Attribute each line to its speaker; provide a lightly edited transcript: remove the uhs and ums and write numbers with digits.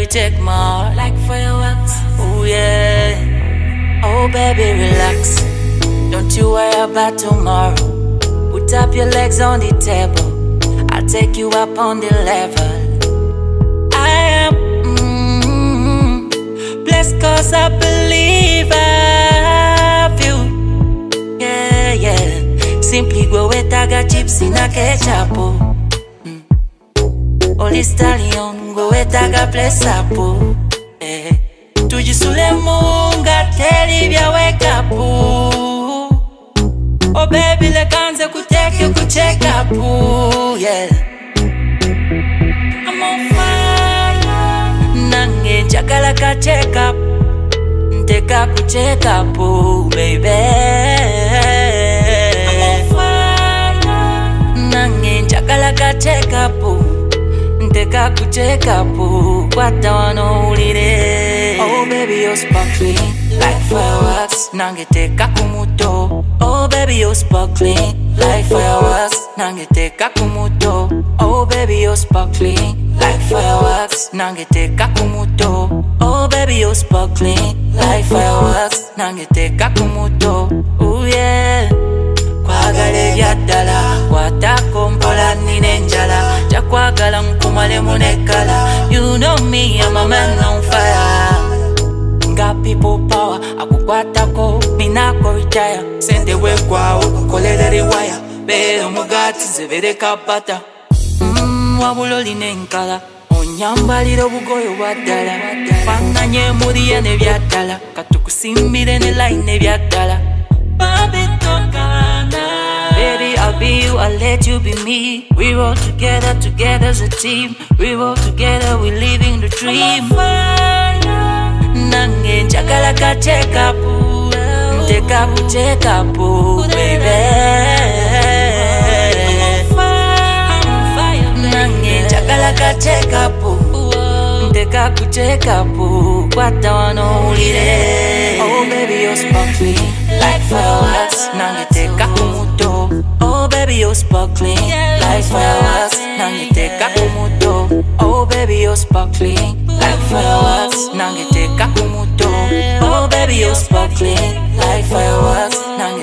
Speaker 1: take my heart like fireworks. Oh yeah. Oh baby, relax. Don't you worry about tomorrow. Put up your legs on the table. I'll take you up on the level. I am blessed cause I believe I've you. Yeah, yeah. Simply go with taga chips in a ketchup. Oli stallion go with taga place up. Tujisule munga teli vya wake up. Oh baby, lekanze kuteke kucheka up. Yeah. I'm on fire. Nange chakala ka check up. Nteka kucheka up, baby. I'm on fire. Nange chakala ka check up. Nteka kucheka up. Wata wanoulire. Oh baby, you're sparkling like fireworks. Nange teka kumuto. Oh baby, you're sparkling like fireworks. Nange teka kumuto. Oh baby, you're sparkling like fireworks. Nange teka kumuto. Oh baby, you're sparkling like fireworks. Nange teka kumuto. Oh yeah. Kwagala vyaddala kwatako mpola nina enjala jakwagala nkumale munekala. You know me, I'm a man on fire. Got people power, akukwatako minako retire. Sende wekwawo kukolera riwaya bera omugati zebereka bata. Wabula olina enkala onyambalira obugoye bwaddala. Fanganye muliye ne byaddala katukusimbire ne line ebyaddala. Baby, I'll be you, I'll let you be me. We roll together, together as a team. We roll together, we living the dream. Nange chakala ka check up. Nteka kucheka up, baby. Nange chakala ka check up. Nteka kucheka up. Wata wanoulire. Oh baby, you're sparkling like fireworks. Nange teka kumuto. Oh baby, you're sparkling like fireworks. Nange teka kumuto. Oh baby, you're sparkling like fireworks. Nange teka kumuto. Oh baby, you're sparkling like fireworks. Nange